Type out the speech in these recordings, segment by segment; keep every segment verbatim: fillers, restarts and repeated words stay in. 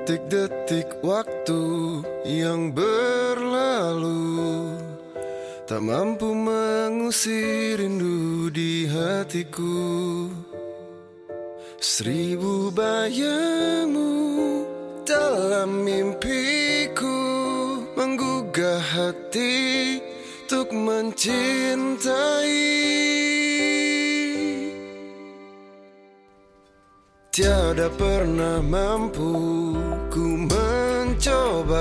Detik-detik waktu yang berlalu tak mampu mengusir rindu di hatiku. Seribu bayangmu dalam mimpiku menggugah hati untuk mencintai. Tiada pernah mampu ku mencoba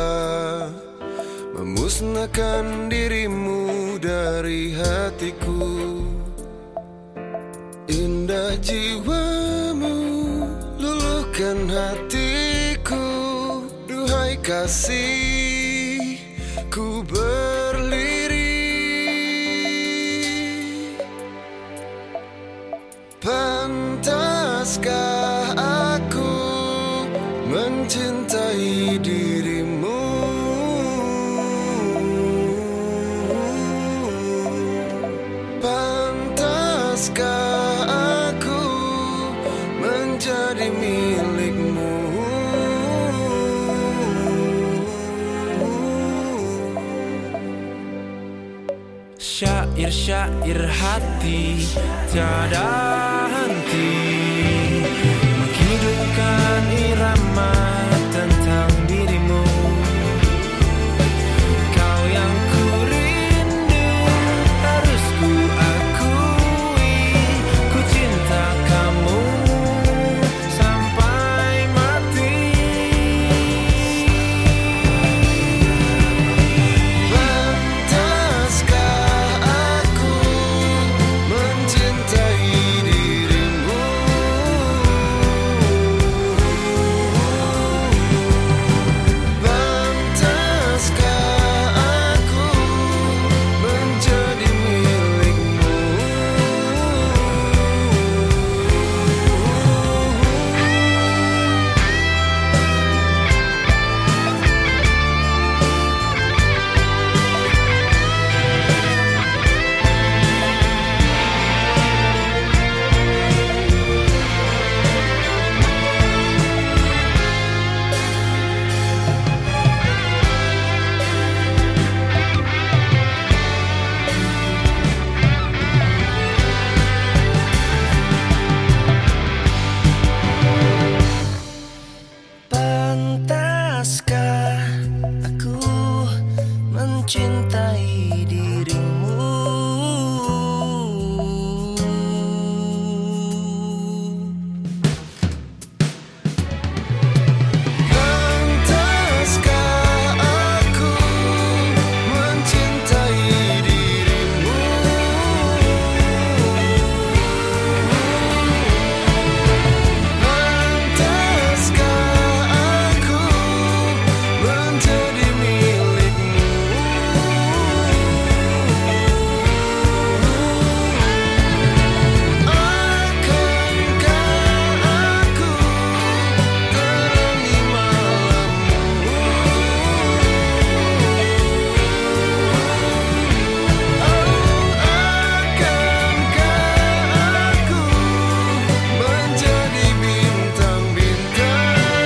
memusnahkan dirimu dari hatiku. Indah jiwamu, luluhkan hatiku. Duhai kasih, ku berlirik. Pantaskah aku mencintai dirimu? Pantaskah aku menjadi milikmu? Syair-syair hati tiada henti menghidupkan irama tentang dirimu. Kau yang ku rindu, harus ku akui. Ku cinta kamu sampai mati. Pantaskah aku mencintai dirimu? Pantaskah aku menjadi milikmu? Pantaskah aku mencintai dirimu? Pantaskah aku mencintai dirimu? Pantaskah aku menjadi milikmu? Akankah aku terangi malammu? Oh, akankah aku menjadi bintang-bintang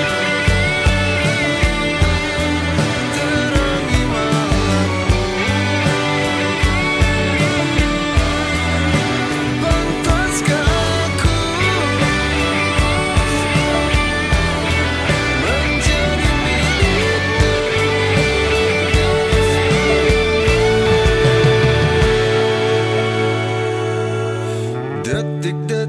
terangi malammu? Pantaskah aku menjadi milikmu? Detik-detik